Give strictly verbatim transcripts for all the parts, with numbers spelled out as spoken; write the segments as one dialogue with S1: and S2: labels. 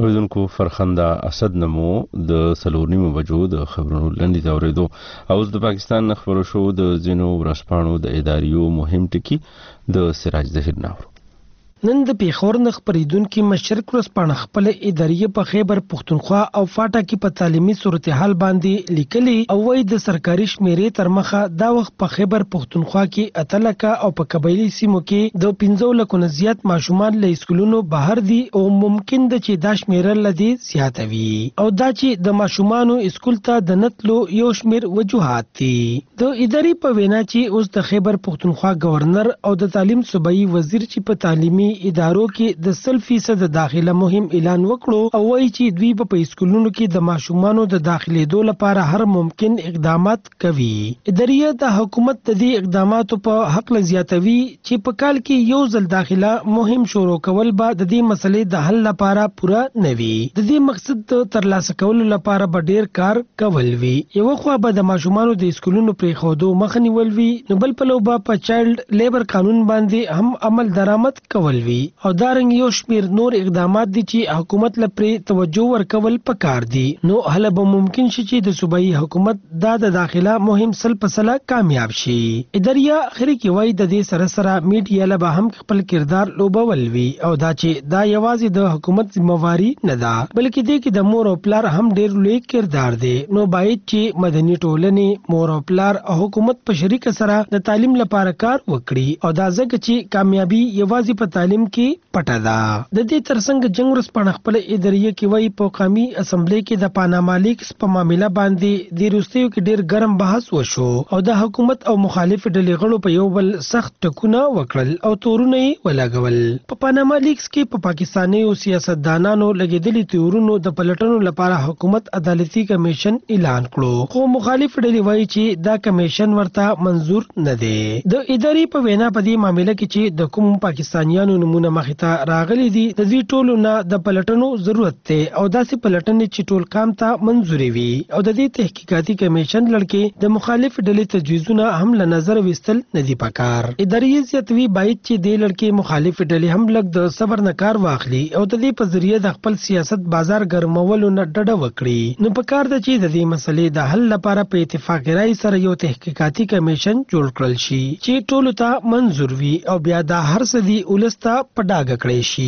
S1: اوریدونکو فرخنده اسد نمو د سلور نیمو بجو د خبرونو لنډی اوریدو او د پاکستان خبرو شو د زینو ورسپانو د اداریو مهم ټکی د سراج ظهیر ناور.
S2: نن د پیښور نه خبرېدونکو مشرق ورسپانه خپل ادارې په خیبر پختونخوا او فاټا کې په تعلیمي صورتحال باندې لیکلي او وایي د سرکاري شمیرې تر مخه دا وخت په خیبر پختونخوا کې اتلکه او په قبایلی سیمو کې د پنځه لکو نه زیات ماشومان له اسکولونو بهر دي او ممکن ده چې دا شمیره لدی زیاته وي او دا چې د ماشومانو اسکول ته د نتلو یو شمیر وجوهات دي. د ادارې په وینا چې اوس د خیبر پختونخوا گورنر او د تعلیم صوبایي وزیر چې په تعلیمي ادارو کې د سل فیصد داخله مهم اعلان وکړو او وایي چې دوی په اسکولونو کې د ماشومانو د داخليدو لپاره هر ممکن اقدامات کوي. ادارې د حکومت د دې اقداماتو په حق زیاتوي چې په کال کې یو ځل داخله مهم شروع کول به د دې مسلې د حل لپاره پوره نه وي. د دې مقصد د ترلاسه کولو لپاره به ډیر کار کول وي. یو خو به د ماشومانو د اسکولونو پرې خودو مخنیول وي، نو بل په لوبه په چایلډ لیبر قانون باندې هم عمل درآمد کول وي او دارنګ یو شمیر نور اقدامات دي چې حکومت لپاره توجه ورکول پکار دي. نو هله به ممکن شي چې د صوبایي حکومت دا د داخله مهم سل پسله کامیاب شي. ادارې اخري کې وایي د دې سره سره میډیا له به هم خپل کردار لوبول وي او دا چې دا یوازې د حکومت ذمہواری نه ده بلکې د کې د مور او پلار هم ډیر لوی کردار دی. نو باید چې مدني ټولنې، مور او پلار او حکومت په شریک سره د تعلیم لپاره کار وکړي او دا ځکه چې کامیابی یوازې په تعلیم کې پټه ده. د دې ترڅنګ جنگ ورسپانه خپل ادارې کې وایي په قومي اسمبلی کې د پاناما لیکس په معاملې باندې د روسیو کې ډیر ګرم بحث وشو او د حکومت او مخالف ډلې غړو په یو بل سخت ټکونه وکړل او تورونه یې ولګول. په پاناما لیکس کې په پاکستاني او سیاستدانانو لګیدلي تورونو د پلټنو لپاره حکومت عدالتي کمیشن اعلان کړو، خو مخالف ډلې وایي چې دا کمیشن ورته منظور نه دی. د ادارې په وینا په دې معاملې کې چې د کوم پاکستانیانو نمونه مخې ته راغلي دي د دې ټولو نه د پلټنو ضرورت دی او داسې پلټنې چې ټول کام ته منځوري وي او د دې تحقیقاتي کمیشن لړکې د مخالف ډلې تجویزونه هم له نظر وستل نه دي پکار. ادارې زیاتوي باید چې د لړکې مخالف ډلې هم لږ د صبر نه کار واخلي او د دې په ذریعہ د خپل سیاست بازار ګرمولو نه ډډه وکړي. نو پکار ده چې د دې مسلې د حل لپاره په اتفاق رائے سره یو تحقیقاتي کمیشن جوړ کړل شي چې ټولو ته منظور وي او بیا دا هر څه دی ولسته په ډاګه کړی شي.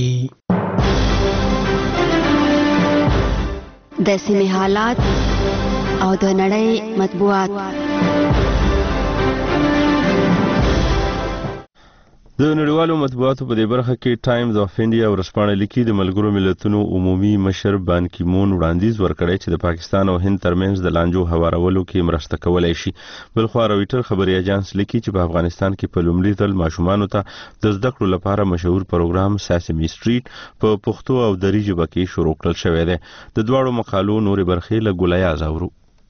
S3: د سیمې حالات او د نړۍ مطبوعات.
S1: د نړیوالو مطبوعاتو په دې برخه کې ټایمز اف انډیا ورسپانه لیکي د ملګرو ملتونو عمومي مشر بان کی مون وړاندیز ورکړی چې د پاکستان او هند ترمنځ د لانجو هوارولو کې مرسته کولای شي. بلخو رويټر خبري اژانس لیکي چې په افغانستان کې په لومړي ځل ماشومانو ته د زده کړو لپاره مشهور پروګرام ساسمي سټریټ په پښتو او دري ژبه کې شروع کړل شوی دی. د دواړو مقالو نورې برخې له ګولیا زاورو.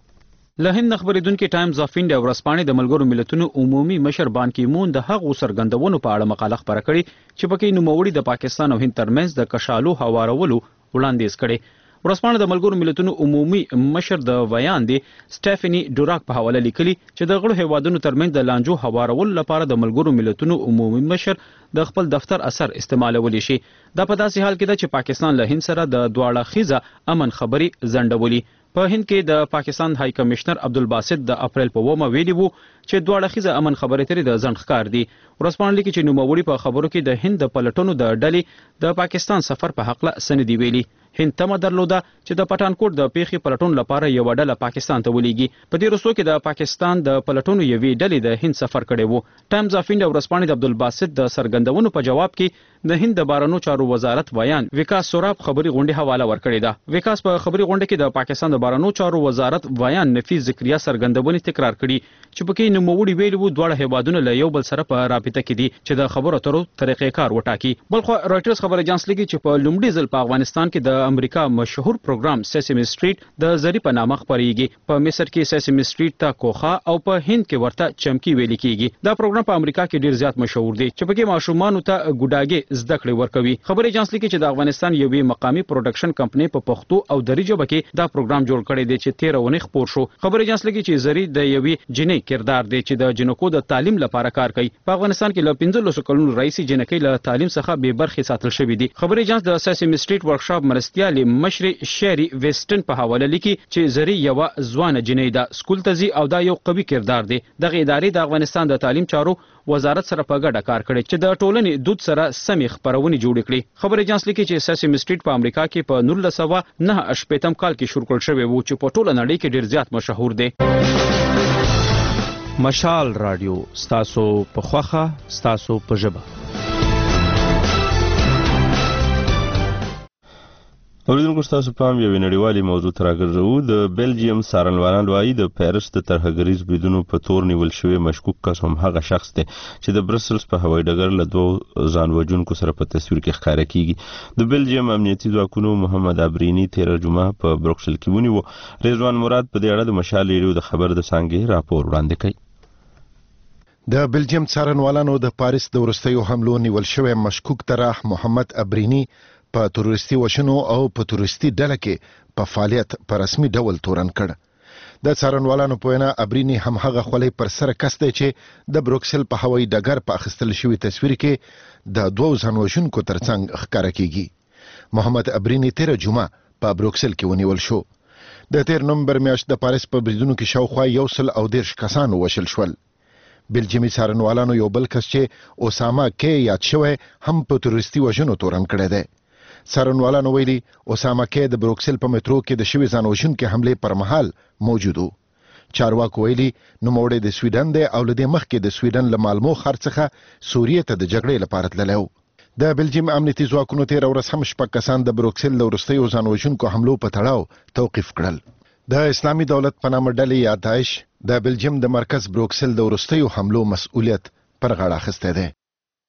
S4: له هند خبرېدونکو ټایمز اف انډیا ورسپانې د ملګرو ملتونو عمومي مشر بان کی مون د هغو سرګندونو په اړه مقاله خبره کړې چې پکې نوموړي د پاکستان او هند ترمنځ د کشالو هوارولو وړاندیز کړي. ورسپانې د ملګرو ملتونو عمومي مشر د ویان دی سټيفني ډوراک په حواله لیکلي چې د غړو هیوادونو ترمنځ د لانجو هوارولو لپاره د ملګرو ملتونو عمومي مشر د خپل دفتر اثر استعمالولی شي. دا په داسې حال کې ده چې پاکستان له هند سره د دواړه خيزه امن خبري ځنډولي. په هند کې د پاکستان هاي کمشنر عبدالباسط د اپریل په ومه ویلي وو چې دواړه خيزه امن خبرې ترې د ځنډ ښکار دي. ورسپانلی کې چې نوموړي په خبرو کې د هند د پلټنو د ډلې د پاکستان سفر په حق له سندې ویلي. هند تمه درلوده چې د پټانکوټ د پیښې پلټون لپاره یو ډله پاکستان ته ولېږي. په دې وروستو کې د پاکستان د پلټونو یوې ډلې د هند سفر کړی وو. ټایمز اف انډیا ورسپانې د عبدالباسط د سرګندونو په جواب کې د هند د بارنو چارو وزارت ویان وکاس سوراب خبري غونډې حواله ورکړې ده. وکاس په خبري غونډه کې د پاکستان د بارنو چارو وزارت ویان نفیس ذکریا سرګندونې تکرار کړي چې پکې نوموړي ویلي وو دواړه هیوادونه له یو بل سره په رابطه کې دي چې د خبرو اترو طریقې کار وټاکي. بلخو رويټرز خبر اژانس لیکي چې په لومړي ځل په افغانستان کې د امریکا مشهور پروګرام ساسمي سټریټ د زری په نامه خبريږي. په مصر کې ساسمي سټریټ ته کوخه او په هند کې ورته چمکی ویل کیږي. دا پروګرام په امریکا کې ډیر زیات مشهور دی چې پکې ماشومان ته ګډاګي زده کړې ورکوي. خبر اژانس لیکي چې د افغانستان یوې مقامی پروډکشن کمپنۍ په پښتو او دري ژبه کې دا پروګرام جوړ کړی دی چې تیره ونې خپور شو. خبر اژانس لیکي چې زری د یوې جنې کردار دی چې د جنکو د تعلیم لپاره کار کوي. په افغانستان کې له پنځلسو کلونو راهیسې جنکۍ له تعلیم څخه بې برخې ساتل شوې دي. خبر اژانس د ساسمي سټریټ ورکشاپ مرستې مرستیال مشر شری ویسټن په حواله لیکي چې زری یو ځوان جنۍ ده سکول ته ځي او دا یو قوي کردار دی دغه ادارې د افغانستان د تعلیم چارو وزارت سره په ګډه کار کړی چې د ټولنې دود سره سمې خبرونه جوړ کړي خبر ایجنس لیکي چې سیسیم سټریټ په امریکا کې په نولس سوه نهه شپېتم کال کې شروع کړل شوی و چې په ټوله نړۍ کې ډیر زیات مشهور دی
S5: مشال رادیو ستاسو په خوخه ستاسو په ژبه
S1: اوریدونکو ستاسو پام یو نړیوالي موضوع ته راګرځو د بلجیم څارنوالان وایي د پیرس د ترهګریز بریدونو په تور نیول شوی مشکوک کس هم هغه شخص دی چې د برسلز په هوایي ډګر له دوه ځان وژونکو سره په تصویر کې ښکاره کیږي د بلجیم امنیتي ځواکونو محمد ابرینی تیره جمعه په بروکسل کې ونیو رضوان مراد په دې اړه د مشال ریډیو د خبر د څانګې راپور وړاندې کوي
S6: د بلجیم څارنوالانو د پاریس د وروستیو حملو نیول شوی مشکوک طرح محمد ابرینی په تروریستي وشنو او په تروریستي ډله کې په فعالیت په رسمي ډول تورن کړ د څارنوالانو په وینا ابرینی هم هغه خولې پر سر کس دی چې د بروکسل په هوایي ډګر په اخیستل شوی تصویر کې د دوه ځانوژونکو ترڅنګ ښکاره کیږي محمد ابرینی تیره جمعه په بروکسل کې ونیول شو د تیر نومبر میاشت د پاریس په بریدونو کې شاوخوا یو سل او دیرش کسان وشل شول بلجیمي څارنوالانو یو بل کس چې اوساما کې یاد شوی هم په تروریستي وژنو تورن کړی دی څارنوالانو ویلي اوساما کې د بروکسل په مترو کې د شوي ځانوژونکي حملې پر مهال موجود و چارواکو ویلي نوموړی د سویډن دی او له دې مخکې د سویډن له مالمو ښار څخه سوریې ته د جګړې لپاره تللی و د بلجیم امنیتي ځواکونو تېره ورځ هم شپږ کسان د بروکسل له وروستیو ځانوژونکو حملو په تړاو توقیف کړل د اسلامي دولت په نامه ډلې یا داعش د بلجیم د مرکز بروکسل د وروستیو حملو مسؤلیت پر غاړه اخیستی دی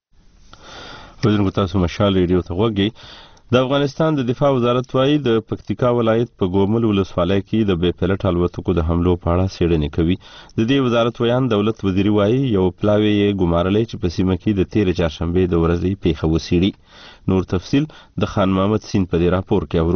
S1: اوریدونکو تاسو مشال ریډیو ته غوږی د افغانستان د دفاع وزارت وایي د پکتیکا ولایت په ګومل ولسوالۍ کې د بې پیلوټ الوتکو د حملو په اړه څېړنې کوي د دې وزارت ویان دولت وزیري وایي یو پلاوی یې ګمارلی چې په سیمه کې د تېرې چهارشنبې د ورځې پیښه وڅېړي نور تفصیل د خان محمد سین په دې راپور کې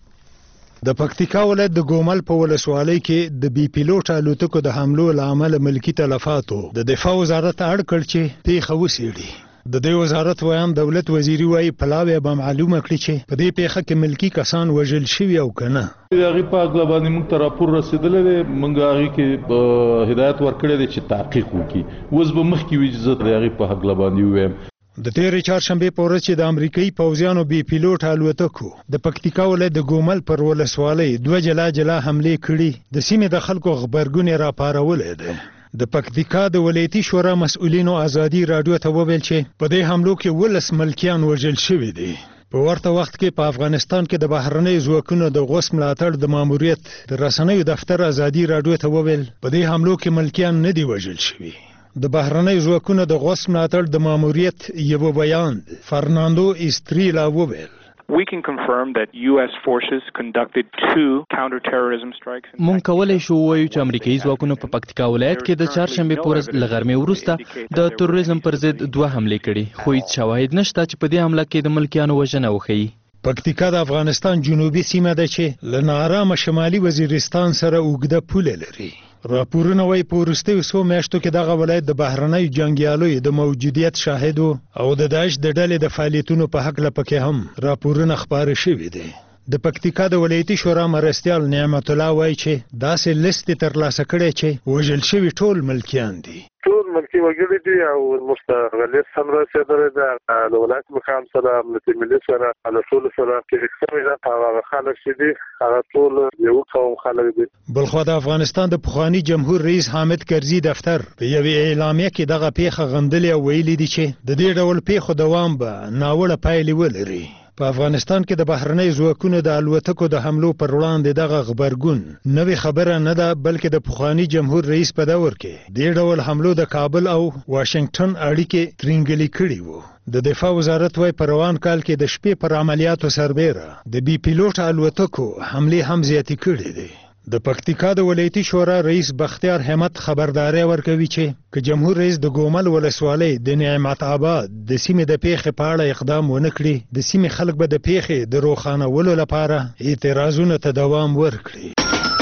S1: اورو
S7: د پکتیکا ولایت د ګومل په ولسوالۍ کې د بي پیلوټ الوتکو د حملو له امله ملکي تلفاتو د دفاع وزارت اړ کړ چې پیښه وڅېړي د دې وزارت ویان دولت وزیري وایي پلاوی به معلومه کړي چې په دې پیښه کې ملکی کسان وژل شوي او کنه
S8: هغه په اغلا باندې موږ ته راپور رسیدلی دی موږ هغه کې هدایت ورکړی دی چې تحقیق وکړي اوس به مخکې وي چې زه هغه په اغلا باندې ووایم
S7: د تیرې چهارشنبې په ورځ چې د امریکایي پوځیانو بي پیلوټ الوتکو د پکتیکا ولایت د ګومل پر ولسوالۍ دوه جلا جلا حملې کړي د سیمې د خلکو غبرګون راپارولی دی د پکتیکا د ولایتي شورا مسؤلینو ازادي رادیو ته وویل چې په دې حملو کې ولس ملکیان وژل شوي دي په ورته وخت کې په افغانستان کې د بهرنۍ ځواکونو د غوس ملاتړ د ماموریت د رسنیو دفتر ازادي رادیو ته وویل په دې حملو کې ملکیان نه دي وژل شوي د بهرنۍ ځواکونو د غوس ملاتړ د ماموریت یو بیان فرناندو استریلا وویل
S9: We can confirm that U S forces conducted two counter-terrorism strikes.
S5: مونږ کولای شو وایو چې امریکایي ځواکونو په پکتیکا ولایت کې د چهارشنبې په ورځ له غرمې وروسته د تروریزم پر ضد دوه حملې کړي خو هیڅ شواهد نشته چې په دې حمله کې د ملکیانو وژنه وښیي
S7: پکتیکا د افغانستان جنوبي سیمه ده چې له ناارامه شمالي وزیرستان سره اوږده پوله لري راپورونه وایي په وروستیو څو میاشتو کې دغه ولایت د بهرنیو جنګیالیو د موجودیت شاهد او د داعش د ډلې د فعالیتونو په هکله پکې هم راپورونه خپاره شوي دي د پکتیکا د ولایتي شورا مرستیال نعمت الله وایي چې داسې لیست ترلاسه کړی چې وژل شوي ټول ملکیان دي
S10: ټول ملکي وګړي دي او مستغلس هم رسېدلی ده د ولایت مقام سره امنیتي ملي سره له ټولو سره شریک شوي ده او هغه خلک چې دي هغه ټول یو قوم خلک دي
S7: بلخوا د افغانستان د پخواني جمهور رئیس حامد کرزي دفتر په یوې اعلامیه کې دغه پیښه غندلې او ویلي دي چې د دې ډول پیښو دوام به ناوړه پایلې ولري په افغانستان کې د بهرنۍ ځواکونو د الوتکو د حملو پر وړاندې دغه غبرګون نوې خبره نه ده بلکې د پخواني جمهور رئیس په دور کې دې ډول حملو د کابل او واشنگټن اړیکې ترینګلې کړي وو د دفاع وزارت وايي په روان کال کې د شپې پر عملیاتو سربیره د بي پیلوټ الوتکو حملې هم زیاتې کړي دي د پکتیکا د ولایتي شورا رئیس بختیار همت خبرداري ورکوي چې که جمهور رئیس د ګومل ولسوالۍ د نعمت آباد د سیمې د پیښې په اړه اقدام ونه کړي د سیمې خلک به د پیښې د روښانولو لپاره اعتراضونو ته دوام ورکړي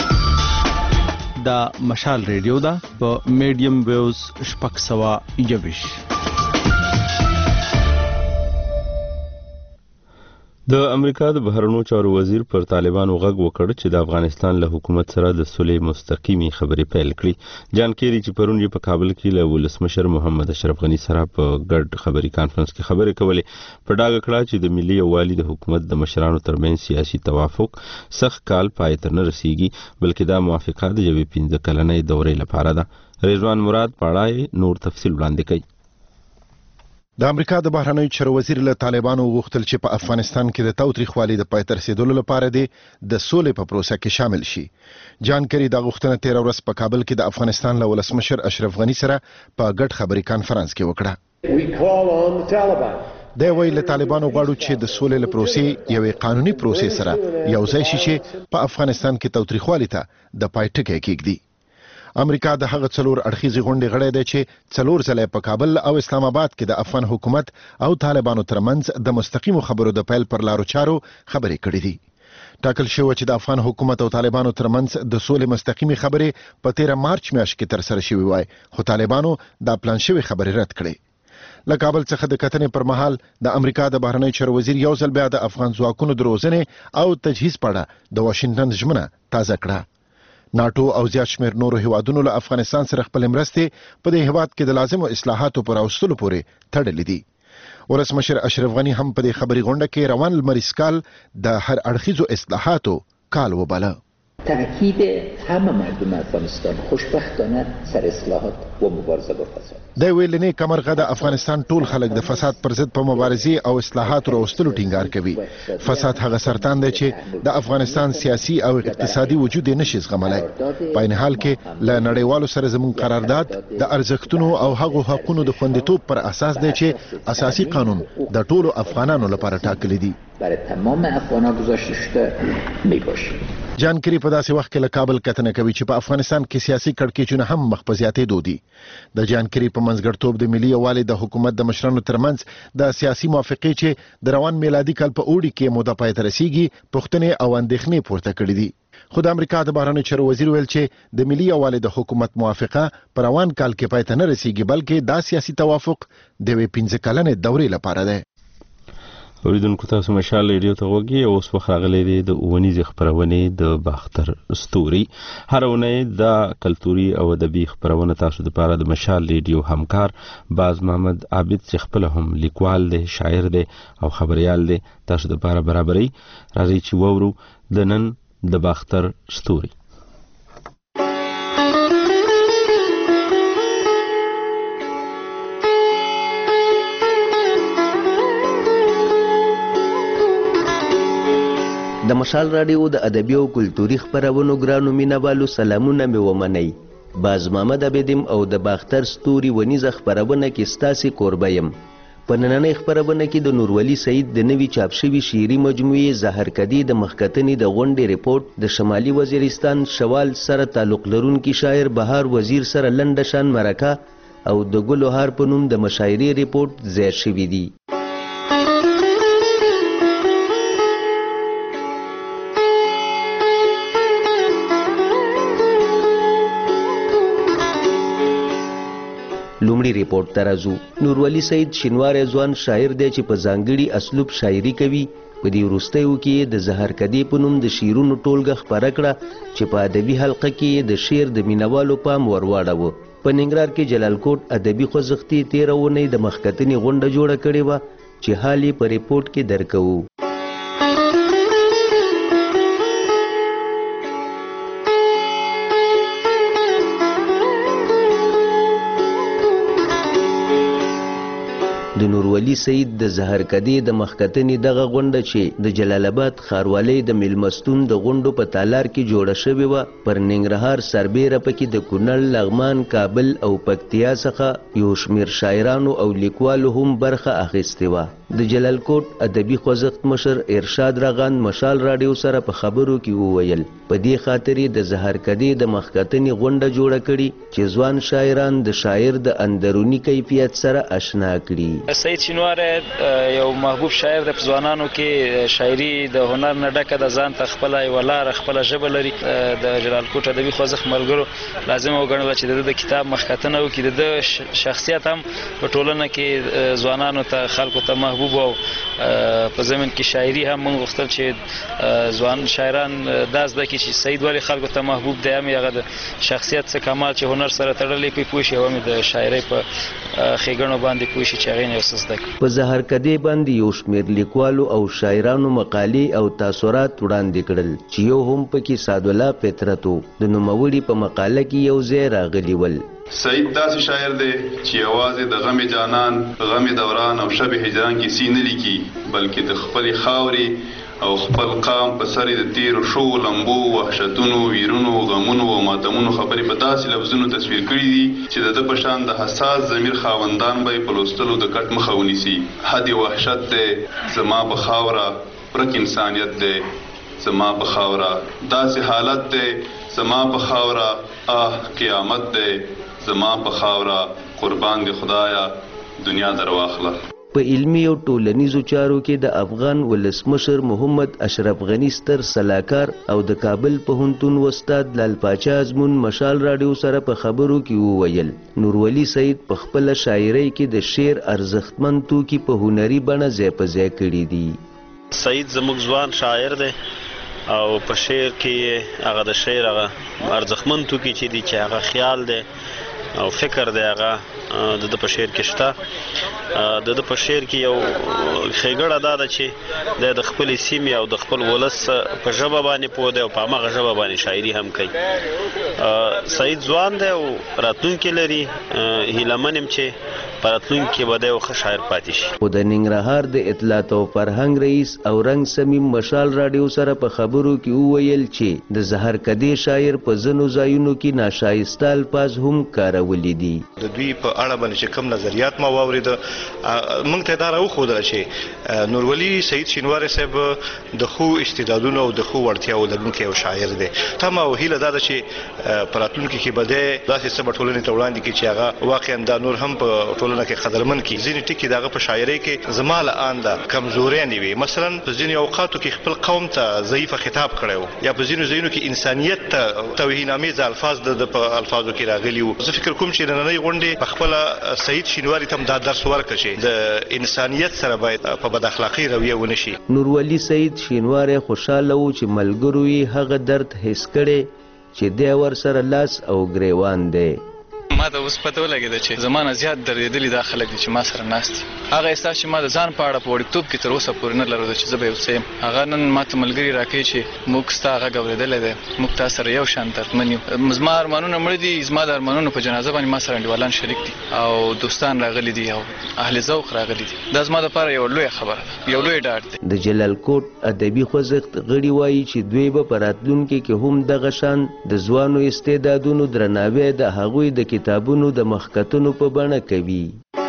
S5: دا مشال ریډیو ده په میډیم ویوز شپږ سوه یویشت
S1: د امریکا د بهرنیو چارو وزیر پر طالبانو غږ وکړ چې د افغانستان له حکومت سره د صلح مستقیمي خبرې پیل کړي. جان کیری چې پرون په کابل کې له ولسمشر محمد اشرف غنی سره په ګډ خبري کانفرنس کې خبرې کولې، په ډاګه کړه چې د ملي یووالي د حکومت د مشرانو ترمنځ سیاسي توافق سخت کال پای ته نه رسیږي، بلکې دا موافقه د یوې پنځه کلنې دورې لپاره ده. رضوان مراد پاړای نور تفصیل وړاندې کوي.
S6: د امریکا د بهرنیو چارو وزیر له طالبانو غوښتل چې په افغانستان کې د تاوتریخوالي د پای ته رسیدلو لپاره د سولې په پروسه کې شامل شي. جان کری دا غوښتنه تیر ورځ په کابل کې د افغانستان له ولسمشر اشرف غنی سره په ګډ خبري کانفرنس کې وکړه. دا ویل له طالبانو غواړو چې د سولې له پروسې یوې قانوني پروسې سره یو ځای شي چې په افغانستان کې تاوتریخوالي ته د پای ټکی کېږدي. امریکا د هغه څلور اړخیزې غونډې غړی دی چې څلور ځله په کابل او اسلام آباد کې د افغان حکومت او طالبانو ترمنځ د مستقیمو خبرو د پیل پر لارو چارو خبرې کړې دي. ټاکل شوی چې د افغان حکومت او طالبانو ترمنځ د سولې مستقیمي خبرې په تیره مارچ میاشت کې تر سره شوې وای، خو طالبانو دا پلان شوی خبرې رد کړې. له کابل څخه د کتنې پر مهال د امریکا د بهرنیو چارو وزیر یو ځل بیا د افغان ځواکونو د روزنې او تجهیز په اړه د واشنگټن ژمنه تازه کړه. ناټو او زیات شمېر نورو هیوادونو له افغانستان سره خپل مرستې په دې هیواد کې د لازمو اصلاحاتو پر راوستلو پورې تړلې دي. ولسمشر اشرف غنی هم په دې خبري غونډه کې روان لمریز کال د هر اړخیزو اصلاحاتو کال وباله.
S11: تاکید همه مردم افغانستان خوشبختانه سر اصلاحات و مبارزه با فساد.
S6: د ویلنې کمرغه د افغانستان ټول خلک د فساد پر ضد په مبارزې او اصلاحاتو راوستلو ټینګار کوي. فساد هغه سرطان دی چې د افغانستان سیاسي او اقتصادي وجود یې نشي زغملای. په این حال کې له نړیوالو سره زموږ قرارداد د ارزښتونو او هغو حقوقو د خوندیتوب پر اساس دی چې اساسي قانون د ټولو افغانانو لپاره ټاکلي دي.
S11: برای تمام افغانان گذاشته شده میباشه.
S6: جان کری په داسې وخت کې له کابل کتنه کوي چې په افغانستان کې سیاسي کړکېچونه هم مخ په زیاتېدو دي. د جان کری په منځګړیتوب د ملي یووالي د حکومت د مشرانو ترمنځ د سیاسي موافقې چې د روان میلادي کال په اوړي کې موده پای ته رسیږي پوښتنې او اندېښنې پورته کړې دي. خو د امریکا د بهرنیو چارو وزیر ویل چې د ملي یووالي د حکومت موافقه په روان کال کې پای ته نه رسیږي، بلکې دا سیاسي توافق د یوې پنځه کلنې دورې لپاره دی.
S1: اوریدونکو تاسو مشال ریډیو ته وګورئ. اوس وخت راغلی دی د اوونیزې خبرونې د باختر ستوري. هر اونۍ د کلتوري او ادبي خبرونه تاسو لپاره د مشال ریډیو همکار باز محمد عابد چې خپل هم لیکوال دی، شاعر دی او خبريال دی تاسو لپاره برابرۍ. راځي چې وورو د نن د باختر ستوري.
S12: د مشال راډیو د ادبي او کلتوري خبرونو ګرانو مینوالو سلامونه مې ومنئ. باز محمد عبدم او د باختر ستوري ونیزه خبرونه کې ستاسو کوربه یم. په نننۍ خبرونه کې د نورولي سعید د نوي چاپ شوي شعري مجموعې زهرکدي د مخکتنې د غونډې ریپورت، د شمالي وزیرستان شوال سره تعلق لرونکي شاعر بهار وزیر سره لنډه شان مرکه او د ګلوهار په نوم د مشاعرې ریپورت ځای شوي دي. لومړی ریپورت ته راځو. نورولي سعید شینواری ځوان شاعر دی چې په ځانګړي اسلوب شاعري کوي. په دې وروستیو کې د زهرکدي په نوم د شعرونو ټولګه خپره کړه چې په ادبي حلقه کې د شعر د مینوالو پام ور واړاوه. په ننګرهار کې جلال کوټ ادبي خوځښتي تېره اونۍ د مخکتنې غونډه جوړه کړې وه چې حال یې په ریپورت کې درکوو. د نورولي سعید د زهرکدي د مخکتنې دغه غونډه چې د جلال آباد ښاروالۍ د میلمستون د غونډو په تالار کې جوړه شوې وه، پر ننګرهار سربیره پکې د کونړ، لغمان، کابل او پکتیا څخه یو شمېر شاعرانو او لیکوالو هم برخه اخیستې وه. د جلال کوټ ادبي خوځښت مشر ارشاد رغند مشال راډیو سره په خبرو کې وویل په دې خاطر د زهرکدي د مخکتنې غونډه جوړه کړي چې ځوان شاعران د شاعر د اندروني کیفیت سره آشنا کړي.
S13: سعید شینواری یو محبوب شاعر د ځوانانو کې شاعري د هنر نه ډکه د ځان ته خپل ولاره خپل ژبه لري. د جلال کوټ ادبي خوځښت ملګرو لازم وګڼل چې د کتاب مخکتنه وکړي، د شخصیت هم په ټولنه کې ځوانانو ته خلکو ته محبوب محبوب او په زمين کې شاعري هم موږ غوښتل چې ځوان شاعران داس د کې چې سید ولی خلکو ته محبوب دی هم هغه د شخصیت څخه کمال چې هنر سره تړلې کوي پوه شي او هم د شاعري په خېګڼو باندې پوه شي چې هغه نه وسس ده
S12: په زهر کدی باندې یو شمېر لیکوالو او شاعرانو مقالې او تاثرات وړاندې کړل چې یو هم پکې سعدالله فطرتو د نوموړي په مقاله کې یو ځای راغلی ول.
S14: سعید داسې شاعر دی چې یوازې د غم جانان غم دوران او شب هجران کې سی نه لیکي بلکې د خپل خاورې او خپل قام په سر د تیر شو لمبو وحشتونو ویرونو غمونو او ماتمونو خبرې په داسې لفظونو تصویر کړي دي چې د په شان د حساس ضمیر خاوندان به په لوستلو د کټ مخه ونیسي. حد وحشت دی زما په خاوره پرک انسانیت دی زما په خاوره داسې حالت دی زما په خاوره آه قیامت دی زما په خاوره قربان دی خدایا دنیا در واخله.
S12: په علمي او ټولنیزو چارو کې د افغان ولسمشر محمد اشرف غنی ستر سلاکار او د کابل پوهنتون استاد لال پاچا ازمون مشال راډیو سره په خبرو کې وویل نورولي سعید په خپل شاعرۍ کې د شعر ارزښتمن توکي په هنري بڼه ځای په ځای کړي دي.
S15: سعید زموږ ځوان شاعر دی او په شعر کې هغه د شعر هغه ارزښتمن توکي چې دي چې هغه خیال دی او فکر دی هغه د د په شعر کې شته د د په شعر کې یو ښېګړه دا ده چې د خپل سیمې او د خپل ولس په ژبه باندې پوه دی او په هماغه ژبه باندې شاعري هم کوي. سعید ځوان دی او راتلونکی لري هیله من یم چې په راتلونکي کې به دی یو ښه شاعر پاتې شي.
S12: خو د ننګرهار د اطلاعات او فرهنګ رئیس او رنګ سمیم مشال راډیو سره په خبرو کې وویل چې د زهر کدی شاعر په ځینو ځایونو کې ناشایسته الفاظ هم کارولي دي.
S16: د دوی په اړه باندې چې کوم نظریات ما واورید موږ ته دا راوښودله چې نورولي سعید شینواری صاحب د ښو استعدادونو او د ښو وړتیاو لرونکی یو شاعر دی. تمه او هیله دا ده چې په راتلونکي کې به دی داسې څه به ټولنې ته وړاندې کړي چې هغه واقعا دا نور هم په ټولنه کې قدرمن کړي. ځینې ټکي د هغه په شاعرۍ کې زما له آن ده کمزوریانې وي. مثلا په ځینې اوقاتو کې خپل قوم ته ضعیفه خطاب کړی و یا په ځینو ځایونو کې انسانیت ته توهینامیزه الفاظ د په الفاظو کې راغلي وو. زه فکر کوم چې نننۍ غونډې په خپله سعید شینواری ته هم دا درس ورکړي چې د انسانیت سره باید په بد اخلاقۍ رویه ونه شي.
S12: نورولي سعید شینواری خوشحاله و چې ملګرو یې هغه درد حس کړی چې دی ورسره لاس او ګریوان دی.
S17: ما ته اوس پته ولګېده چې زمانه زیات دردېدلي دا خلک دي چې ما سره ناست دي. هغه احساس چې ما د ځان په اړه په وړکتوب کې تر اوسه پورې نه لرلو چې زه به یو څه یم هغه نن ما ته ملګري راکوي چې موږ ستا غږ اورېدلی دی موږ تا سره یو شان دردمن یو. زما ارمانونه مړه دي زما د ارمانونو په جنازه باندې ما سره انډیوالان شریک دي او دوستان راغلي دي او اهل ذوق راغلي دي. دا زما دپاره یو لویه خبره ده یو لوی ډاډ دی.
S12: د جلال کوټ ادبي خوځښت غړي وایي چې دوی به په راتلونکي کې هم دغه شان د ځوانو استعدادونو درناوی د هغوی د کتابونو د مخکتونو په بڼه کوي.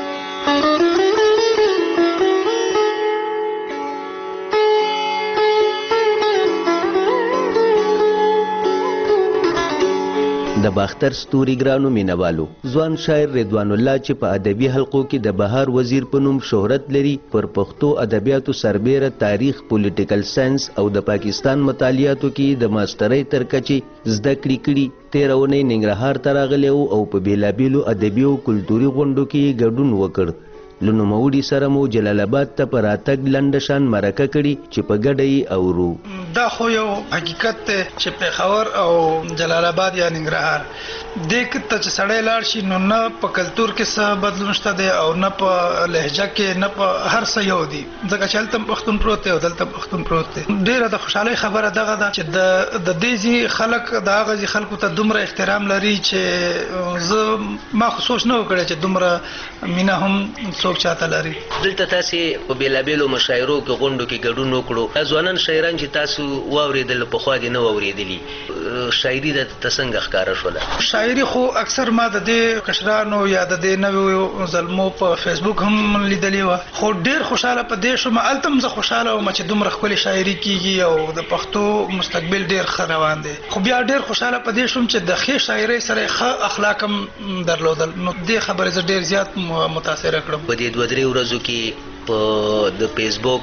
S12: د باختر ستوري ګرانو مینوالو ځوان شاعر رضوان الله چې په ادبي حلقو کې د بهار وزیر په نوم شهرت لري پر پښتو ادبیاتو سربیره تاریخ پولیټیکل ساينس او د پاکستان مطالعاتو کې د ماسترۍ تر کچې زده کړې کړي. تیره اونۍ ننګرهار ته راغلی او په بېلابېلو ادبي او کلتوري غونډو کې ګډون وکړ. له نوموړي سره مو جلال آباد ته په راتګ لنډه شان مرکه کړي چې په ګډه یې اورو.
S18: دا خو یو حقیقت دی چې پېښور او جلال آباد یا ننګرهار دې کې ته چې سړی لاړ شي نو نه په کلتور کې څه بدلون شته دی او نه په لهجه کې نه په هر څه یو دي ځکه چې هلته پښتون پروت دی او دلته پښتون پروت دی. ډېره د خوشحالۍ خبره دغه ده چې د د دې ځي خلک د هغه ځي خلکو ته دومره احترام لري چې زه ما خو سوچ نه وکړی چې دومره مینه هم څوک چاته لري.
S12: دلته تاسې په بېلابېلو مشاعرو کې غونډو کې ګډون وکړو. ځوانان شاعران چې تاسو واورېدل پخوا دې نه واورېدلي شاعري درته څنګه ښکاره شوله؟
S18: شاعري خو اکثر ما د دې کشرانو یا د دې نویو زلمو په فیسبوک هم لیدلې وه خو ډېر خوشحاله په دې شوم. هلته هم زه خوشحاله وم چې دومره ښکلې شاعري کېږي او د پښتو مستقبل ډېر ښه روان دی. خو بیا ډېر خوشحاله په دې شوم چې د ښې شاعرۍ سره یې ښه اخلاق هم درلودل نو دې خبرې زه ډېر زیات متاثره کړم.
S12: په دې دوه درې ورځو کې په د فیسبوک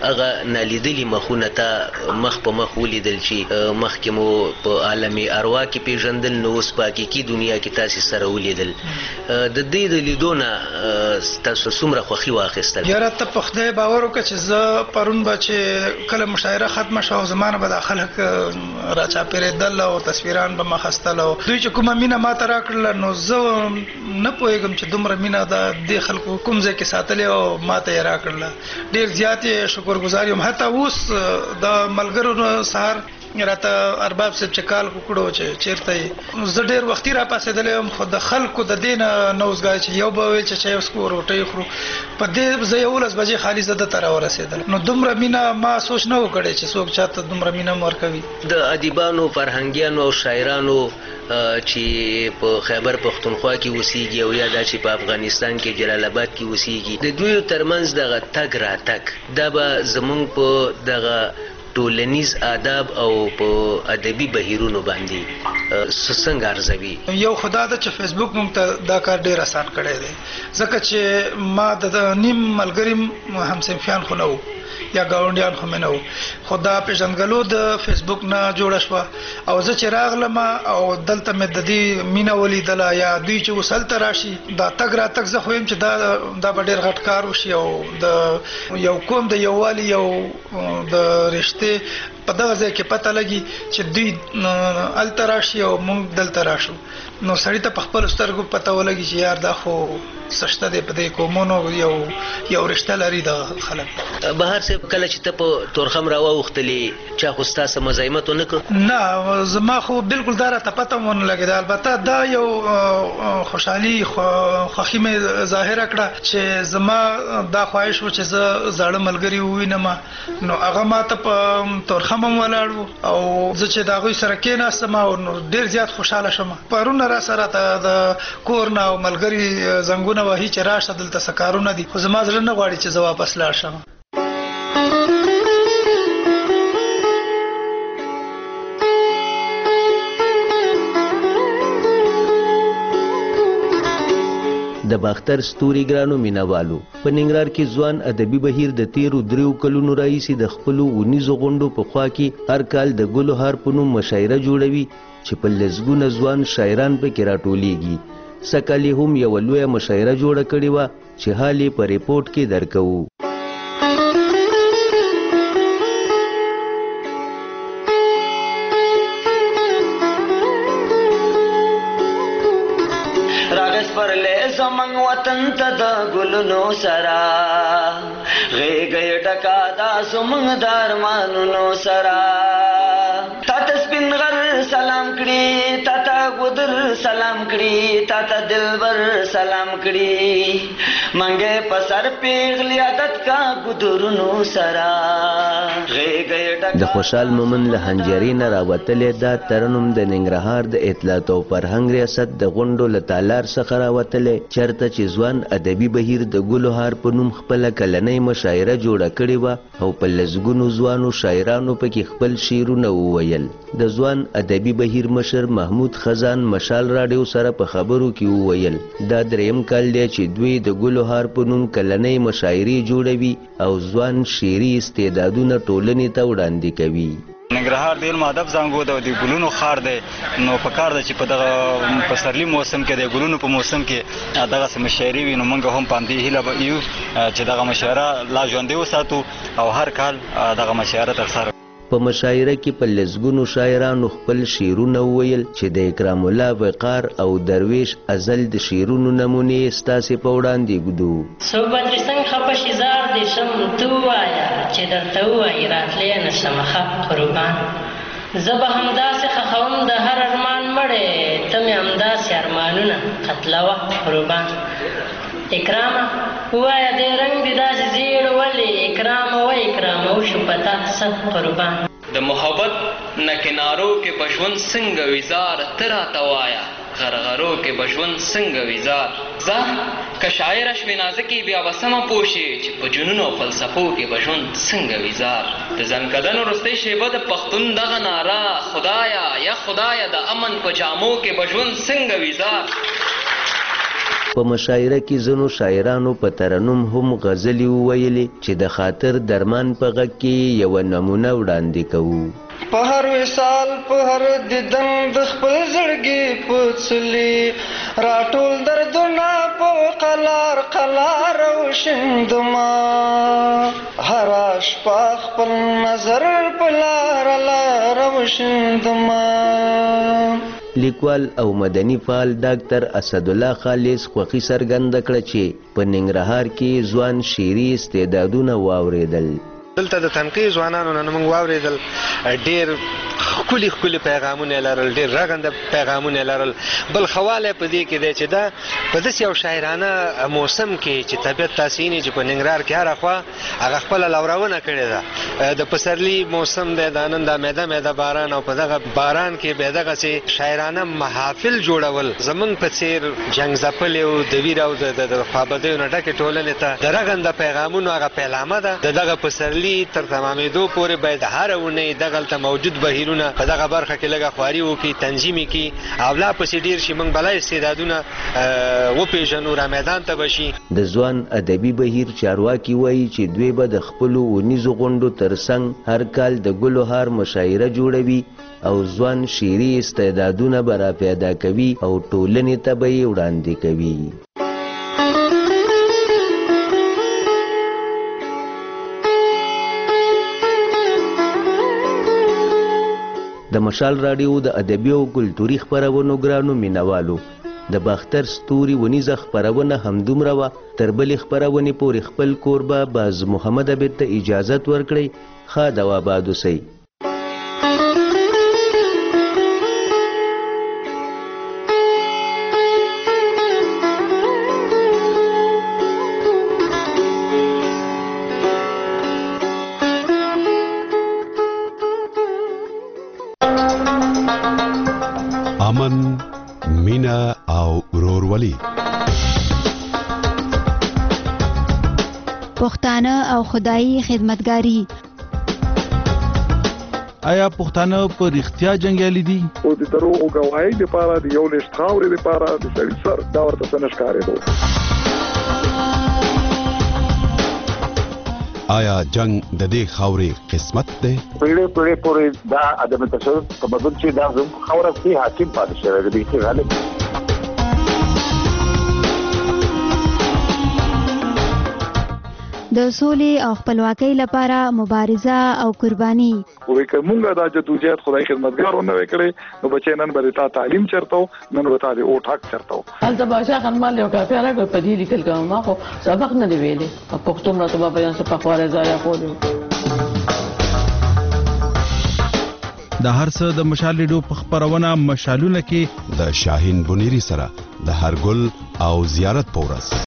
S12: هغه نالیدلي مخونه ته مخ په مخ ولیدل چې مخکې مو په عالمي اروا کې پیژندل، نو اوس په حقیقي دنیا کې تاسې سره ولیدل. د دې د لیدو نه تاسو څومره خوښي واخیستل؟
S18: یاره ته په خدای باور وکړه چې زه پرون به چې کله مشاعره ختمه شوه زما نه به دا خلک راچاپېرېدل او تصویران به مه خستل، او دوی چې کومه مینه ما ته راکړله نو زه نه پوهېږم چې دومره مینه د دې خلکو کوم ځای کې ساتلې او ما ته یې راکړله. ډېر زیات یې شکرګزار یم. حتی اوس د ملګرو سهار راته ارباب صاحب چې کال وکړو چې چېرته یې، زه ډېر وختي را پاڅېدلی یم، خو د خلکو د دې نه نه اوسګای چې یو به ویل چې چای وڅښو روټۍ خورو، په دې زه یولس بجې خالي زه دته راورسېدلم. نو دومره مینه ما سوچ نه و کړی چې څوک چاته دومره مینه هم ورکوي.
S12: د ادیبانو، فرهنګیانو او شاعرانو چې په خیبر پښتونخوا کې اوسېږي او یا دا چې په افغانستان کې جلال آباد کې اوسېږي، د دوی ترمنځ دغه تګ راتګ دا به زمونږ په دغه ټولنیز آداب او په ادبي بهیرونو باندې څنګه ارزوي؟
S18: یو خدا ده چې فیسبوک موږ ته دا کار ډېر اسان کړی دی، ځکه چې ما د نیم ملګري همصنفیان خو نه وو یا ګاونډیان خو مې نه وو، خو دا پېژندګلو د فیسبوک نه جوړه شوه. او زه چې راغلم او دلته مې د دې مینه ولیدله یا دوی چې اوس هلته راشي، دا تګ راتګ زه خو یم چې دا دا به ډېر غټ کار وشي او د یو قوم د یووالي یو د رشتې په دغه ځای کې پته لګي چې دوی هلته راشي او موږ دلته راشو، نو سړی ته په خپلو سترګو پته ولګي چې یار دا خو سشته دی په دې قومونو یو یو رشته لري د خلک.
S12: بهار صاحب کله چې ته په تورخم راواوښتلې چا خو ستا څه مزاحمت ونه کړ؟
S18: نه، زما خو بالکل دا راته پته مو نه لګېده. البته دا یو خوشحالي خوښي مې ظاهره کړه چې زما دا خواهش و چې زه زاړه ملګري ووینم، نو هغه ما ته په تورخم هم ولاړ و او زه چې د هغوی سره کېناستم او ډېر زیات خوشحاله شوم. پرونه را سره ته د کور نه او ملګري زنګونه وهي چې راشه دلته څه کارونه دي، خو زما زړه نه غواړي چې زه واپس لاړ شم.
S12: د باختر ستوري ګرانو مینوالو، په ننګرهار کې ځوان ادبي بهیر د تیرو دریو کلونو راهیسې د خپلو اونیزو غونډو په خوا کې هر کال د ګلو هار په نوم مشاعره جوړوي چې په لسګونه ځوان شاعران پکې راټولیږي. سکه یې هم یوه لویه مشاعره جوړه کړې وه چې حال یې په ریپورټ کې درکوو.
S19: زمنګ وطن ته د ګلونو سرا غېږ ډکا دا زمنګ د ارمانونو سرا، تا ته سپین غر سلام کړي، تا ته ګودر سلام کړي، تا ته دلبر سلام کړي، منګې په سر پیغلی عادت کا ګودرونو سرا غېږ ډکا.
S12: د خوشحال مومن له هنجرې نه راوتلې دا ترنم د ننګرهار د اطلاعات او فرهنګ ریاست د غونډو له تالار څخه راوتلې، چرته چې ځوان ادبي بهیر د ګلو هار په نوم خپله کلنۍ مشاعره جوړه کړې وه او په لسګونو ځوانو شاعرانو پکې خپل شعرونه وویل. د ځوان ادبي بهیر مشر محمود خزان مشال راډیو سره په خبرو کې وویل دا دریم کال دی چې دوی د ګلو هار په نوم کلنۍ مشاعرې جوړوي او ځوان شعري استعدادونه ټولنې ته وړاندې کوي.
S20: ننګرهار د علم ادب زانګو د ګلونو ښار دی، نو په کار ده چې په دغه پسرلي موسم کې د ګلونو په موسم کې دغسې مشاعرې وي، نو موږ هم په همدې هیله به یو چې دغه مشاعره لا ژوندۍ وساتو او هر کال دغه مشاعره ترسره.
S12: په مشاعره کې په لسګونو شاعرانو خپل شعرونه وویل چې د اکرام الله وقار او درویش ازل د شعرونو نمونې ستاسې په وړاندې ږدو.
S21: صوبت رسنګ خپه شیزار دې شم ته ووایه چې درته ووایي راتلی نه شم ښه قربان، زه به همداسې خښوم د هر ارمان مړی، ته مې همداسې ارمانونه قتلوه قربان. اکرامه ووایه دې رنګ دې داسې زیړ ولې، اکرامه و اکرامه وشو په تا څه قربان.
S22: د محبت نه کنارو کې په ژوند څنګه ویزار، ته راته وایه غرغرو کې به ژوند څنګه ویزار. زه که شاعره شوې نازکې بیا به سمه پوه شي چې په جنونو او فلسفو کې به ژوند څنګه ویزار. د ځنکدن وروستۍ شیبه د پښتون دغه ناره، خدایا یا خدایا د امن په جامو کې به ژوند څنګه ویزار.
S12: په مشاعره کې ځینو شاعرانو په ترنم هم غزلې وویلې چې د خاطر درمان په غږ کې یوه نمونه وړاندې کوو.
S2: په هر وصال په هر دیدن د خپل زړګي په څلي راټول دردونه په قلار قلار وشندما هر شپه خپل نظر په لار لار وشندما.
S12: لیکوال او مدني فعال ډاکټر اسدالله خالص خوښي څرګنده کړه چې په ننګرهار کې ځوان شعري استعدادونه واورېدل.
S3: دلته د تنقیح ځوانانو نه موږ واورېدل ډېر ښکلي ښکلي پیغامونه یې لرل، ډېر رغنده پیغامونه یې لرل. بل خواله په دې کې دی چې دا په داسې یو شاعرانه موسم کې چې طبیعت تاسې ویني چې په ننګرهار کې هره خوا هغه خپله لورونه کړې ده. د پسرلي موسم دی، د نن دا میده میده باران او په دغه باران کې بیا دغسې شاعرانه محافل جوړول زموږ په څېر جنګ ځپلې او د ویر او د خوابدیو نه ډکې ټولنې ته د رغنده پیغامونو هغه پیلامه ده. د دغه پسرلي تر تمامېدو پورې باید هره اونۍ دغلته موجود بهیرونه په دغه برخه کې لږه خواري وکړي، تنظیم یې کړي او لا پسې ډېر شي، موږ بلا استعدادونه وپېژنو، را میدان ته به شي.
S12: د ځوان ادبي بهیر چارواکي وایي چې دوی به د خپلو اونیزو غونډو ترڅنګ هر کال د ګلو هار مشاعره جوړوي او ځوان شعري استعدادونه به را پیدا کوي او ټولنې ته به یې وړاندې کوي. د مشال راډیو د ادبي او کلتوري خپرونو ګرانو مینوالو، د باختر ستوري ونیزه خپرونه همدومره وه. تر بلې خپرونې پورې خپل کوربه باز محمد عبید ته اجازت ورکړئ. ښاد او آباد اوسئ.
S23: امن، مینا او ورورولي.
S24: پښتانه او خدایي خدمتګاري.
S25: آیا پښتانه په رښتیا جنګیالي دي؟
S26: او د دروغو ګواهۍ لپاره د یو لیست خاورې لپاره د سړي سر دا ورته څه نه ښکارېدو.
S23: آیا جنگ د دې خاورې قسمت دی؟
S27: پیړۍ پیړۍ پورې دا عدم تشدد تمدن چې دا زموږ خاوره کې حاکم پاتې شوی دی، بیخي غالب.
S24: د سولې او خپلواکۍ لپاره مبارزه او قرباني.
S26: وې که مونږ دا جدوجہد خدای خدمتګار ونه وکړي نو بچی نن به تا تعلیم چرته نن به تا د اوټ حق چرته.
S28: هلته بادشاه خانمال یو کافي راغی په دې لیکل کوم ما خو سبق نه دی ویلي پښتو مرته به بیان څه په خواره ځای کولی.
S25: د هر څه د مشال ریډیو په خپرونه مشالونه کې
S23: د شاهین بنيري سره د هر ګل او زیارت پورس.